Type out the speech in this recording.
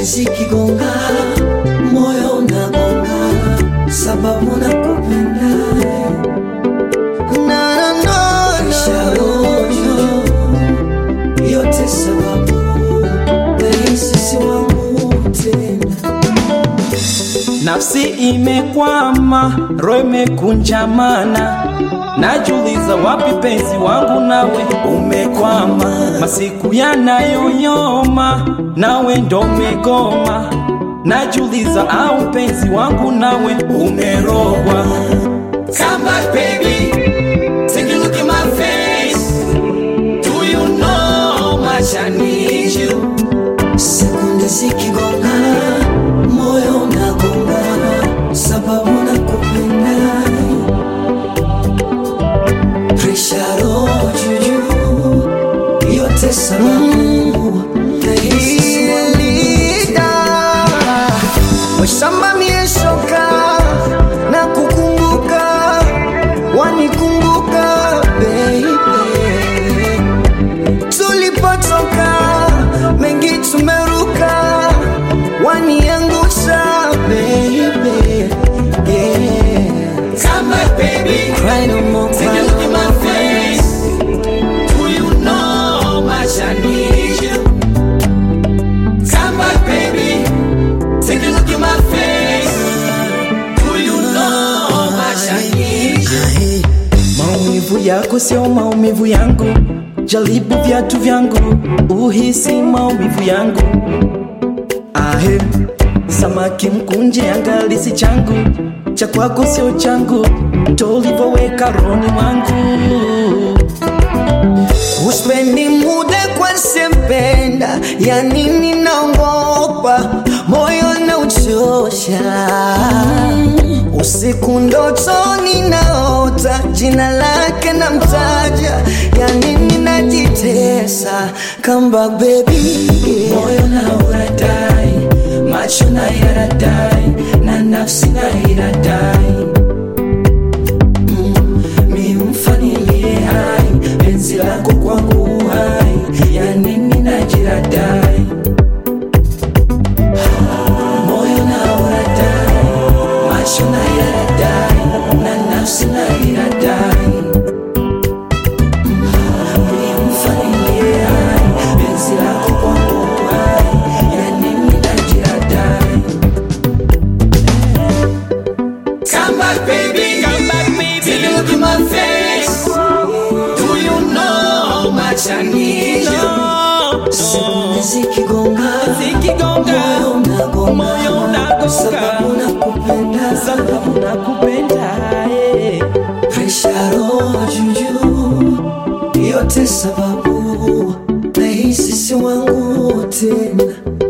zikigonga, moyo unagonga, sababu nakupenda. Presha rojo, yote sababu sisi wangu tena. Nafsi imekwama, roho imekunjamana, najiuliza wapi penzi wangu nawe umekwama. Masiku yanayoyoma, nawe ndo umegoma, najiuliza au penzi wangu nawe umerogwa. Come back baby, take a look in my face. Do you know how much I need you? Sekunde zikigonga, moyo unagonga, sababu nakupenda. Presha roho juu, yote sababu ilida. Washamba mieshoka na kukumbuka, wanikumbuka baby. Tulipotoka mengi tumeruka, waniangusha baby, yeah. Come back baby, cry no more, take a look in my face. Do you know how much I need you? Come back baby, take a look in my face. Do you know how much I need you? Maumivu yako sio maumivu yangu, jaribu viatu vyangu uhisi maumivu yangu. Ahe, samaki mkunje angali si changu, cha kwako sio changu, tolivoweka rohoni mwangu. Uspendi muda kwa sempenda, ya nini naogopa, moyo na uchosha. Usiku ndotoni naota, jina lake na mtaja, ya nini najitesa. Come back baby, yeah. Moyo na uradai, macho na yaradai, na nafsi na iradai. Mi mfanilie hai, penzi lako kwangu hai, ya nini najiradai. Moyo na uradai, macho na yaradai, na nafsi na iradai. Mi mfanilie hai, penzi lako kwangu hai, ya nini najiradai. Come back baby, Come back baby, take a look in my face. Do you know how much I need you? Sekunde zikigonga, moyo unagonga, sababu nakupenda, sababu nakupenda, yeah. Presha roho juu, yote sababu nahisi si wangu tena.